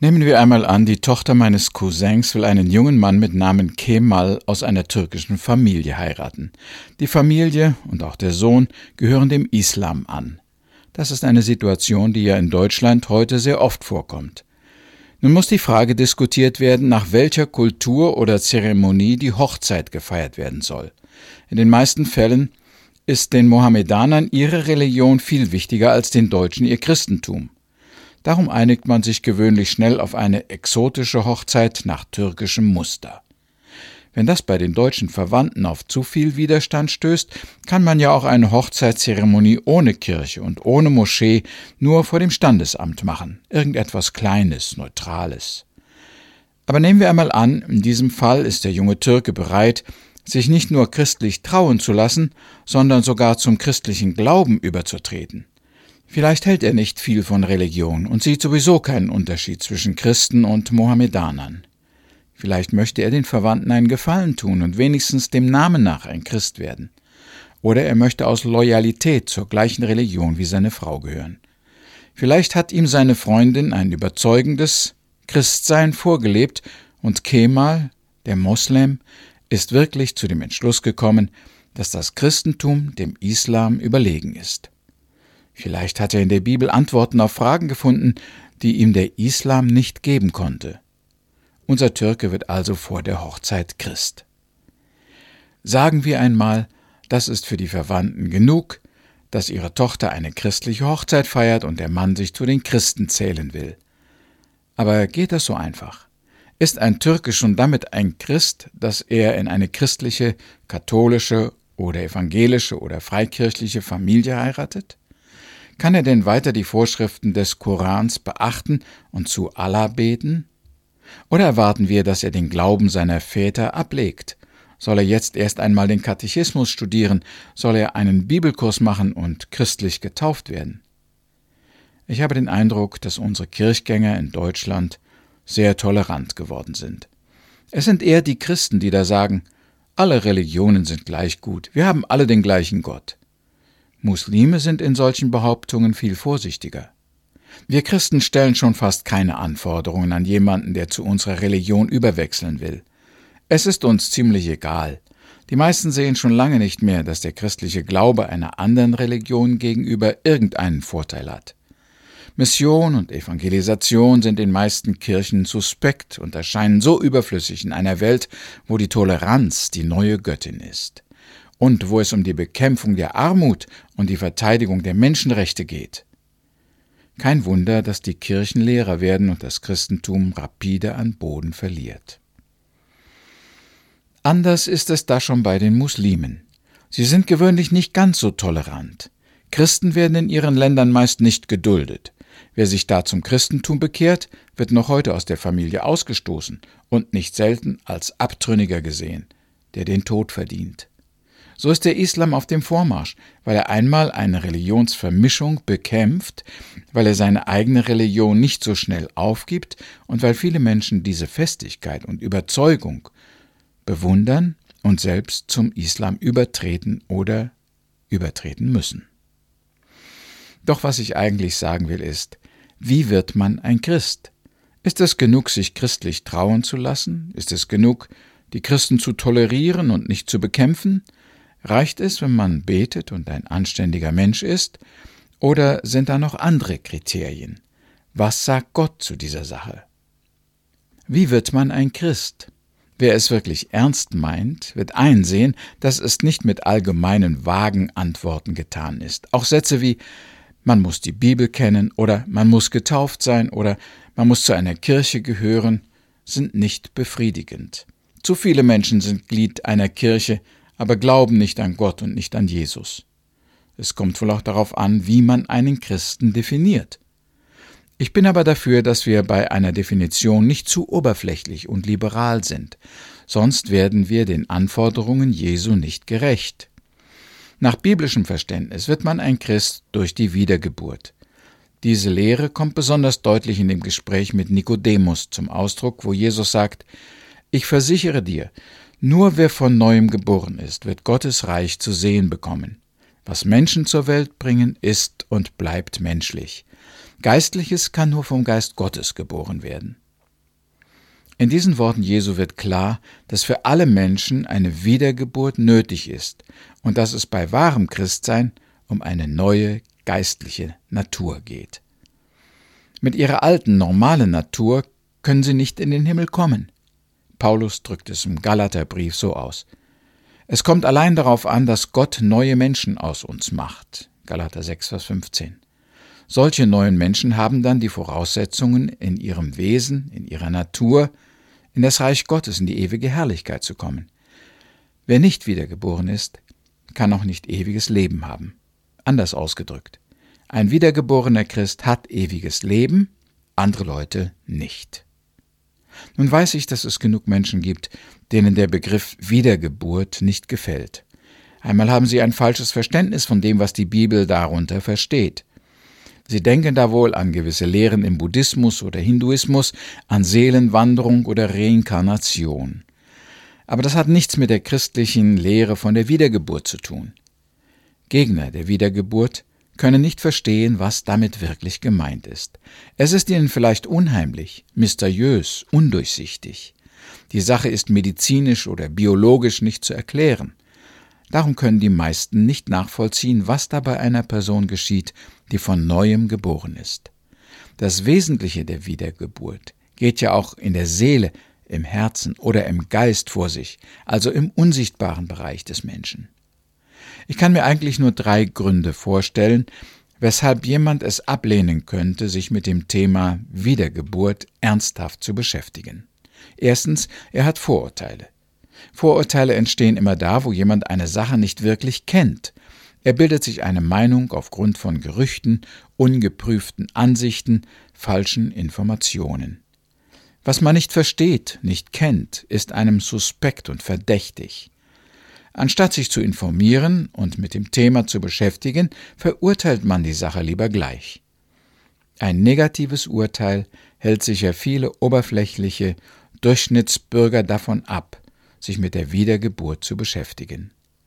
Nehmen wir einmal an, die Tochter meines Cousins will einen jungen Mann mit Namen Kemal aus einer türkischen Familie heiraten. Die Familie und auch der Sohn gehören dem Islam an. Das ist eine Situation, die ja in Deutschland heute sehr oft vorkommt. Nun muss die Frage diskutiert werden, nach welcher Kultur oder Zeremonie die Hochzeit gefeiert werden soll. In den meisten Fällen ist den Mohammedanern ihre Religion viel wichtiger als den Deutschen ihr Christentum. Darum einigt man sich gewöhnlich schnell auf eine exotische Hochzeit nach türkischem Muster. Wenn das bei den deutschen Verwandten auf zu viel Widerstand stößt, kann man ja auch eine Hochzeitszeremonie ohne Kirche und ohne Moschee nur vor dem Standesamt machen. Irgendetwas Kleines, Neutrales. Aber nehmen wir einmal an, in diesem Fall ist der junge Türke bereit, sich nicht nur christlich trauen zu lassen, sondern sogar zum christlichen Glauben überzutreten. Vielleicht hält er nicht viel von Religion und sieht sowieso keinen Unterschied zwischen Christen und Mohammedanern. Vielleicht möchte er den Verwandten einen Gefallen tun und wenigstens dem Namen nach ein Christ werden. Oder er möchte aus Loyalität zur gleichen Religion wie seine Frau gehören. Vielleicht hat ihm seine Freundin ein überzeugendes Christsein vorgelebt und Kemal, der Moslem, ist wirklich zu dem Entschluss gekommen, dass das Christentum dem Islam überlegen ist. Vielleicht hat er in der Bibel Antworten auf Fragen gefunden, die ihm der Islam nicht geben konnte. Unser Türke wird also vor der Hochzeit Christ. Sagen wir einmal, das ist für die Verwandten genug, dass ihre Tochter eine christliche Hochzeit feiert und der Mann sich zu den Christen zählen will. Aber geht das so einfach? Ist ein Türke schon damit ein Christ, dass er in eine christliche, katholische oder evangelische oder freikirchliche Familie heiratet? Kann er denn weiter die Vorschriften des Korans beachten und zu Allah beten? Oder erwarten wir, dass er den Glauben seiner Väter ablegt? Soll er jetzt erst einmal den Katechismus studieren? Soll er einen Bibelkurs machen und christlich getauft werden? Ich habe den Eindruck, dass unsere Kirchgänger in Deutschland sehr tolerant geworden sind. Es sind eher die Christen, die da sagen, alle Religionen sind gleich gut, wir haben alle den gleichen Gott. Muslime sind in solchen Behauptungen viel vorsichtiger. Wir Christen stellen schon fast keine Anforderungen an jemanden, der zu unserer Religion überwechseln will. Es ist uns ziemlich egal. Die meisten sehen schon lange nicht mehr, dass der christliche Glaube einer anderen Religion gegenüber irgendeinen Vorteil hat. Mission und Evangelisation sind den meisten Kirchen suspekt und erscheinen so überflüssig in einer Welt, wo die Toleranz die neue Göttin ist. Und wo es um die Bekämpfung der Armut und die Verteidigung der Menschenrechte geht. Kein Wunder, dass die Kirchen leerer werden und das Christentum rapide an Boden verliert. Anders ist es da schon bei den Muslimen. Sie sind gewöhnlich nicht ganz so tolerant. Christen werden in ihren Ländern meist nicht geduldet. Wer sich da zum Christentum bekehrt, wird noch heute aus der Familie ausgestoßen und nicht selten als Abtrünniger gesehen, der den Tod verdient. So ist der Islam auf dem Vormarsch, weil er einmal eine Religionsvermischung bekämpft, weil er seine eigene Religion nicht so schnell aufgibt und weil viele Menschen diese Festigkeit und Überzeugung bewundern und selbst zum Islam übertreten oder übertreten müssen. Doch was ich eigentlich sagen will ist, wie wird man ein Christ? Ist es genug, sich christlich trauen zu lassen? Ist es genug, die Christen zu tolerieren und nicht zu bekämpfen? Reicht es, wenn man betet und ein anständiger Mensch ist? Oder sind da noch andere Kriterien? Was sagt Gott zu dieser Sache? Wie wird man ein Christ? Wer es wirklich ernst meint, wird einsehen, dass es nicht mit allgemeinen, vagen Antworten getan ist. Auch Sätze wie man muss die Bibel kennen oder man muss getauft sein oder man muss zu einer Kirche gehören, sind nicht befriedigend. Zu viele Menschen sind Glied einer Kirche, aber glauben nicht an Gott und nicht an Jesus. Es kommt wohl auch darauf an, wie man einen Christen definiert. Ich bin aber dafür, dass wir bei einer Definition nicht zu oberflächlich und liberal sind, sonst werden wir den Anforderungen Jesu nicht gerecht. Nach biblischem Verständnis wird man ein Christ durch die Wiedergeburt. Diese Lehre kommt besonders deutlich in dem Gespräch mit Nikodemus zum Ausdruck, wo Jesus sagt, ich versichere dir, nur wer von Neuem geboren ist, wird Gottes Reich zu sehen bekommen. Was Menschen zur Welt bringen, ist und bleibt menschlich. Geistliches kann nur vom Geist Gottes geboren werden. In diesen Worten Jesu wird klar, dass für alle Menschen eine Wiedergeburt nötig ist und dass es bei wahrem Christsein um eine neue geistliche Natur geht. Mit ihrer alten, normalen Natur können sie nicht in den Himmel kommen. Paulus drückt es im Galaterbrief so aus. Es kommt allein darauf an, dass Gott neue Menschen aus uns macht. Galater 6, Vers 15. Solche neuen Menschen haben dann die Voraussetzungen, in ihrem Wesen, in ihrer Natur, in das Reich Gottes, in die ewige Herrlichkeit zu kommen. Wer nicht wiedergeboren ist, kann auch nicht ewiges Leben haben. Anders ausgedrückt, ein wiedergeborener Christ hat ewiges Leben, andere Leute nicht. Nun weiß ich, dass es genug Menschen gibt, denen der Begriff Wiedergeburt nicht gefällt. Einmal haben sie ein falsches Verständnis von dem, was die Bibel darunter versteht. Sie denken da wohl an gewisse Lehren im Buddhismus oder Hinduismus, an Seelenwanderung oder Reinkarnation. Aber das hat nichts mit der christlichen Lehre von der Wiedergeburt zu tun. Gegner der Wiedergeburt können nicht verstehen, was damit wirklich gemeint ist. Es ist ihnen vielleicht unheimlich, mysteriös, undurchsichtig. Die Sache ist medizinisch oder biologisch nicht zu erklären. Darum können die meisten nicht nachvollziehen, was da bei einer Person geschieht, die von Neuem geboren ist. Das Wesentliche der Wiedergeburt geht ja auch in der Seele, im Herzen oder im Geist vor sich, also im unsichtbaren Bereich des Menschen. Ich kann mir eigentlich nur 3 Gründe vorstellen, weshalb jemand es ablehnen könnte, sich mit dem Thema Wiedergeburt ernsthaft zu beschäftigen. Erstens, er hat Vorurteile. Vorurteile entstehen immer da, wo jemand eine Sache nicht wirklich kennt. Er bildet sich eine Meinung aufgrund von Gerüchten, ungeprüften Ansichten, falschen Informationen. Was man nicht versteht, nicht kennt, ist einem suspekt und verdächtig. Anstatt sich zu informieren und mit dem Thema zu beschäftigen, verurteilt man die Sache lieber gleich. Ein negatives Urteil hält sicher viele oberflächliche Durchschnittsbürger davon ab, sich mit der Wiedergeburt zu beschäftigen.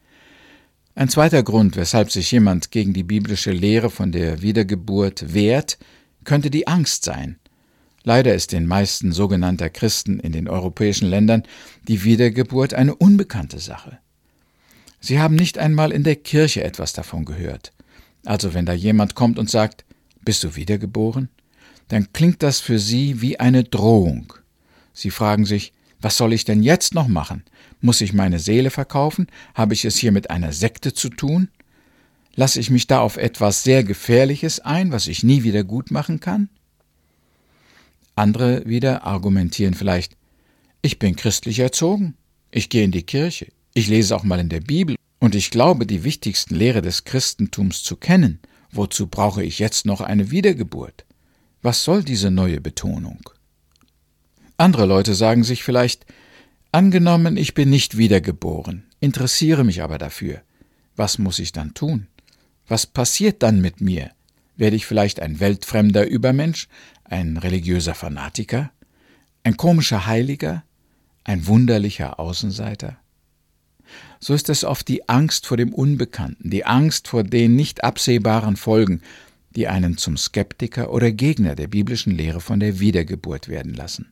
Ein zweiter Grund, weshalb sich jemand gegen die biblische Lehre von der Wiedergeburt wehrt, könnte die Angst sein. Leider ist den meisten sogenannter Christen in den europäischen Ländern die Wiedergeburt eine unbekannte Sache. Sie haben nicht einmal in der Kirche etwas davon gehört. Also wenn da jemand kommt und sagt, »Bist du wiedergeboren?«, dann klingt das für sie wie eine Drohung. Sie fragen sich, was soll ich denn jetzt noch machen? Muss ich meine Seele verkaufen? Habe ich es hier mit einer Sekte zu tun? Lasse ich mich da auf etwas sehr Gefährliches ein, was ich nie wieder gut machen kann? Andere wieder argumentieren vielleicht, ich bin christlich erzogen, ich gehe in die Kirche, ich lese auch mal in der Bibel und ich glaube, die wichtigsten Lehre des Christentums zu kennen. Wozu brauche ich jetzt noch eine Wiedergeburt? Was soll diese neue Betonung? Andere Leute sagen sich vielleicht, angenommen, ich bin nicht wiedergeboren, interessiere mich aber dafür. Was muss ich dann tun? Was passiert dann mit mir? Werde ich vielleicht ein weltfremder Übermensch, ein religiöser Fanatiker, ein komischer Heiliger, ein wunderlicher Außenseiter? So ist es oft die Angst vor dem Unbekannten, die Angst vor den nicht absehbaren Folgen, die einen zum Skeptiker oder Gegner der biblischen Lehre von der Wiedergeburt werden lassen.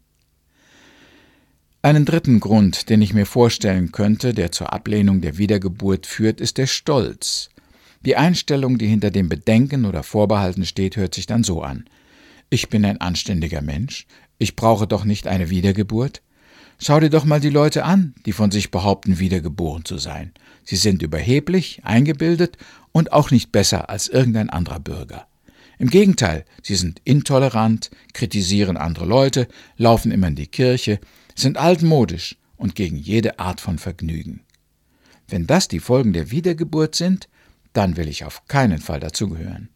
Einen dritten Grund, den ich mir vorstellen könnte, der zur Ablehnung der Wiedergeburt führt, ist der Stolz. Die Einstellung, die hinter dem Bedenken oder Vorbehalten steht, hört sich dann so an. Ich bin ein anständiger Mensch, ich brauche doch nicht eine Wiedergeburt. Schau dir doch mal die Leute an, die von sich behaupten, wiedergeboren zu sein. Sie sind überheblich, eingebildet und auch nicht besser als irgendein anderer Bürger. Im Gegenteil, sie sind intolerant, kritisieren andere Leute, laufen immer in die Kirche, sind altmodisch und gegen jede Art von Vergnügen. Wenn das die Folgen der Wiedergeburt sind, dann will ich auf keinen Fall dazugehören.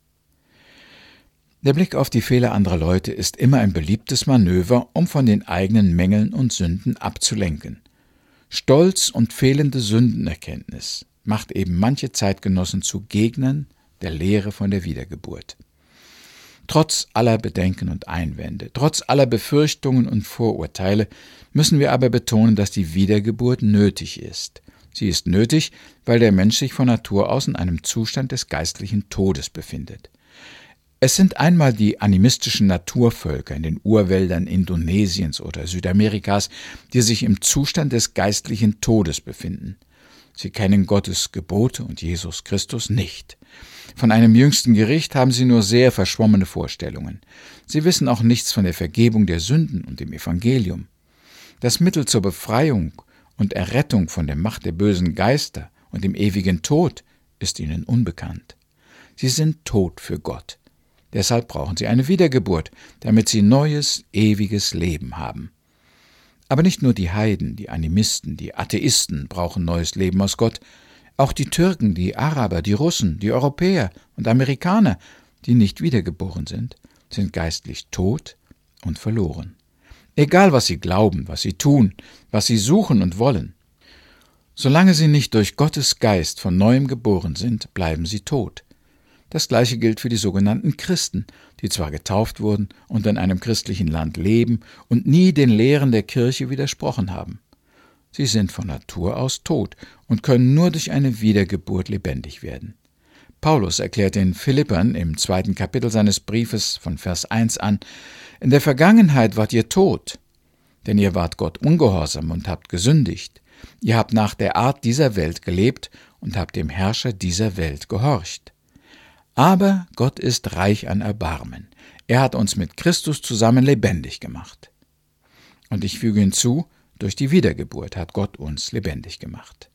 Der Blick auf die Fehler anderer Leute ist immer ein beliebtes Manöver, um von den eigenen Mängeln und Sünden abzulenken. Stolz und fehlende Sündenerkenntnis macht eben manche Zeitgenossen zu Gegnern der Lehre von der Wiedergeburt. Trotz aller Bedenken und Einwände, trotz aller Befürchtungen und Vorurteile müssen wir aber betonen, dass die Wiedergeburt nötig ist. Sie ist nötig, weil der Mensch sich von Natur aus in einem Zustand des geistlichen Todes befindet. Es sind einmal die animistischen Naturvölker in den Urwäldern Indonesiens oder Südamerikas, die sich im Zustand des geistlichen Todes befinden. Sie kennen Gottes Gebote und Jesus Christus nicht. Von einem jüngsten Gericht haben sie nur sehr verschwommene Vorstellungen. Sie wissen auch nichts von der Vergebung der Sünden und dem Evangelium. Das Mittel zur Befreiung und Errettung von der Macht der bösen Geister und dem ewigen Tod ist ihnen unbekannt. Sie sind tot für Gott. Deshalb brauchen sie eine Wiedergeburt, damit sie neues, ewiges Leben haben. Aber nicht nur die Heiden, die Animisten, die Atheisten brauchen neues Leben aus Gott. Auch die Türken, die Araber, die Russen, die Europäer und Amerikaner, die nicht wiedergeboren sind geistlich tot und verloren. Egal, was sie glauben, was sie tun, was sie suchen und wollen. Solange sie nicht durch Gottes Geist von Neuem geboren sind, bleiben sie tot. Das Gleiche gilt für die sogenannten Christen, die zwar getauft wurden und in einem christlichen Land leben und nie den Lehren der Kirche widersprochen haben. Sie sind von Natur aus tot und können nur durch eine Wiedergeburt lebendig werden. Paulus erklärt den Philippern im 2. Kapitel seines Briefes von Vers 1 an: In der Vergangenheit wart ihr tot, denn ihr wart Gott ungehorsam und habt gesündigt. Ihr habt nach der Art dieser Welt gelebt und habt dem Herrscher dieser Welt gehorcht. Aber Gott ist reich an Erbarmen. Er hat uns mit Christus zusammen lebendig gemacht. Und ich füge hinzu, durch die Wiedergeburt hat Gott uns lebendig gemacht.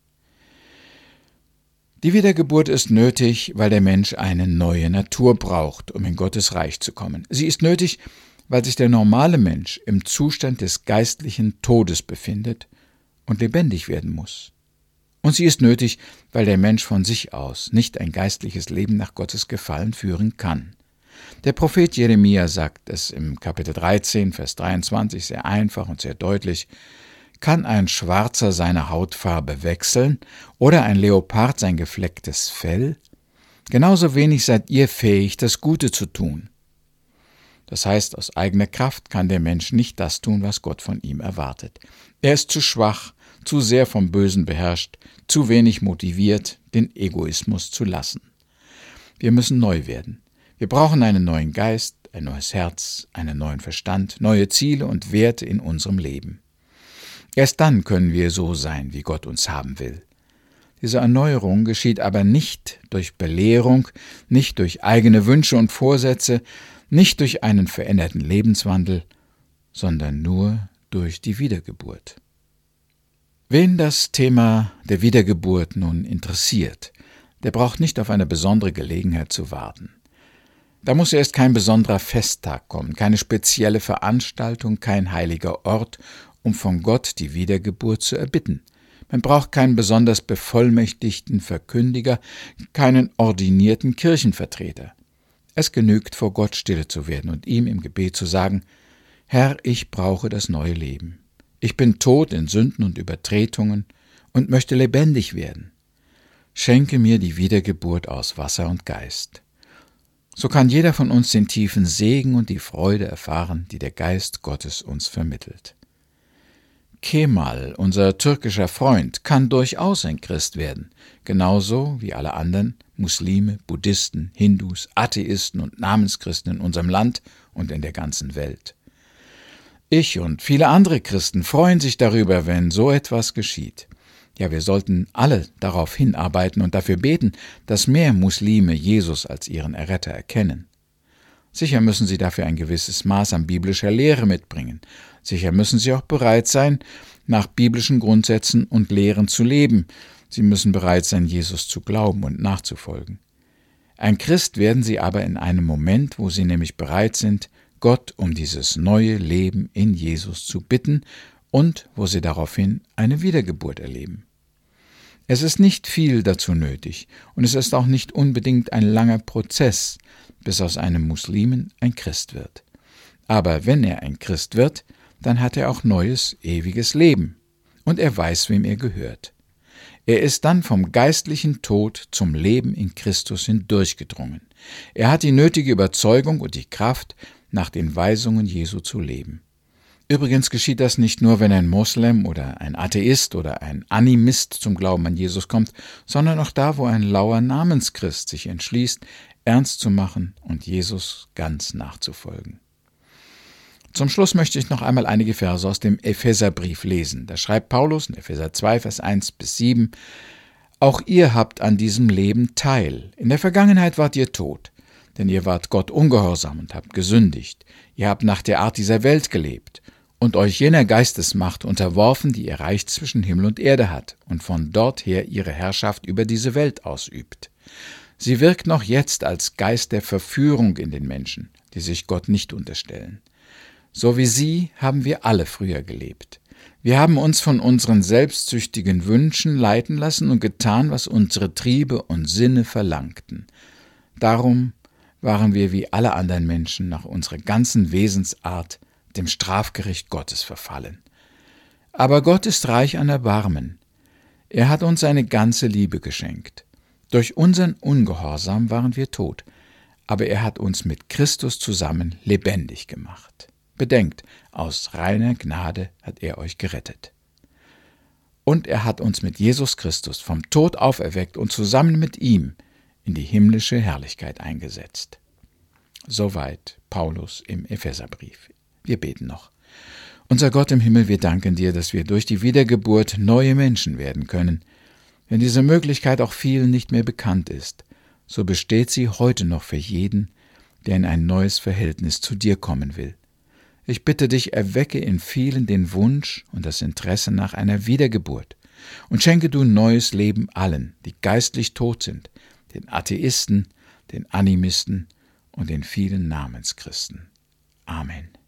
Die Wiedergeburt ist nötig, weil der Mensch eine neue Natur braucht, um in Gottes Reich zu kommen. Sie ist nötig, weil sich der normale Mensch im Zustand des geistlichen Todes befindet und lebendig werden muss. Und sie ist nötig, weil der Mensch von sich aus nicht ein geistliches Leben nach Gottes Gefallen führen kann. Der Prophet Jeremia sagt es im Kapitel 13, Vers 23 sehr einfach und sehr deutlich: Kann ein Schwarzer seine Hautfarbe wechseln oder ein Leopard sein geflecktes Fell? Genauso wenig seid ihr fähig, das Gute zu tun. Das heißt, aus eigener Kraft kann der Mensch nicht das tun, was Gott von ihm erwartet. Er ist zu schwach, zu sehr vom Bösen beherrscht, zu wenig motiviert, den Egoismus zu lassen. Wir müssen neu werden. Wir brauchen einen neuen Geist, ein neues Herz, einen neuen Verstand, neue Ziele und Werte in unserem Leben. Erst dann können wir so sein, wie Gott uns haben will. Diese Erneuerung geschieht aber nicht durch Belehrung, nicht durch eigene Wünsche und Vorsätze, nicht durch einen veränderten Lebenswandel, sondern nur durch die Wiedergeburt. Wen das Thema der Wiedergeburt nun interessiert, der braucht nicht auf eine besondere Gelegenheit zu warten. Da muss erst kein besonderer Festtag kommen, keine spezielle Veranstaltung, kein heiliger Ort, um von Gott die Wiedergeburt zu erbitten. Man braucht keinen besonders bevollmächtigten Verkündiger, keinen ordinierten Kirchenvertreter. Es genügt, vor Gott stille zu werden und ihm im Gebet zu sagen: Herr, ich brauche das neue Leben. Ich bin tot in Sünden und Übertretungen und möchte lebendig werden. Schenke mir die Wiedergeburt aus Wasser und Geist. So kann jeder von uns den tiefen Segen und die Freude erfahren, die der Geist Gottes uns vermittelt. Kemal, unser türkischer Freund, kann durchaus ein Christ werden, genauso wie alle anderen Muslime, Buddhisten, Hindus, Atheisten und Namenschristen in unserem Land und in der ganzen Welt. Ich und viele andere Christen freuen sich darüber, wenn so etwas geschieht. Ja, wir sollten alle darauf hinarbeiten und dafür beten, dass mehr Muslime Jesus als ihren Erretter erkennen. Sicher müssen sie dafür ein gewisses Maß an biblischer Lehre mitbringen. Sicher müssen sie auch bereit sein, nach biblischen Grundsätzen und Lehren zu leben. Sie müssen bereit sein, Jesus zu glauben und nachzufolgen. Ein Christ werden sie aber in einem Moment, wo sie nämlich bereit sind, Gott um dieses neue Leben in Jesus zu bitten und wo sie daraufhin eine Wiedergeburt erleben. Es ist nicht viel dazu nötig und es ist auch nicht unbedingt ein langer Prozess, bis aus einem Muslimen ein Christ wird. Aber wenn er ein Christ wird, dann hat er auch neues, ewiges Leben und er weiß, wem er gehört. Er ist dann vom geistlichen Tod zum Leben in Christus hindurchgedrungen. Er hat die nötige Überzeugung und die Kraft, nach den Weisungen Jesu zu leben. Übrigens geschieht das nicht nur, wenn ein Moslem oder ein Atheist oder ein Animist zum Glauben an Jesus kommt, sondern auch da, wo ein lauer Namenschrist sich entschließt, ernst zu machen und Jesus ganz nachzufolgen. Zum Schluss möchte ich noch einmal einige Verse aus dem Epheserbrief lesen. Da schreibt Paulus in Epheser 2, Vers 1-7: Auch ihr habt an diesem Leben teil. In der Vergangenheit wart ihr tot, denn ihr wart Gott ungehorsam und habt gesündigt. Ihr habt nach der Art dieser Welt gelebt und euch jener Geistesmacht unterworfen, die ihr Reich zwischen Himmel und Erde hat und von dort her ihre Herrschaft über diese Welt ausübt. Sie wirkt noch jetzt als Geist der Verführung in den Menschen, die sich Gott nicht unterstellen. So wie sie haben wir alle früher gelebt. Wir haben uns von unseren selbstsüchtigen Wünschen leiten lassen und getan, was unsere Triebe und Sinne verlangten. Darum waren wir wie alle anderen Menschen nach unserer ganzen Wesensart dem Strafgericht Gottes verfallen. Aber Gott ist reich an Erbarmen. Er hat uns seine ganze Liebe geschenkt. Durch unseren Ungehorsam waren wir tot, aber er hat uns mit Christus zusammen lebendig gemacht. Bedenkt, aus reiner Gnade hat er euch gerettet. Und er hat uns mit Jesus Christus vom Tod auferweckt und zusammen mit ihm in die himmlische Herrlichkeit eingesetzt. Soweit Paulus im Epheserbrief. Wir beten noch. Unser Gott im Himmel, wir danken dir, dass wir durch die Wiedergeburt neue Menschen werden können. Wenn diese Möglichkeit auch vielen nicht mehr bekannt ist, so besteht sie heute noch für jeden, der in ein neues Verhältnis zu dir kommen will. Ich bitte dich, erwecke in vielen den Wunsch und das Interesse nach einer Wiedergeburt und schenke du neues Leben allen, die geistlich tot sind, den Atheisten, den Animisten und den vielen Namenschristen. Amen.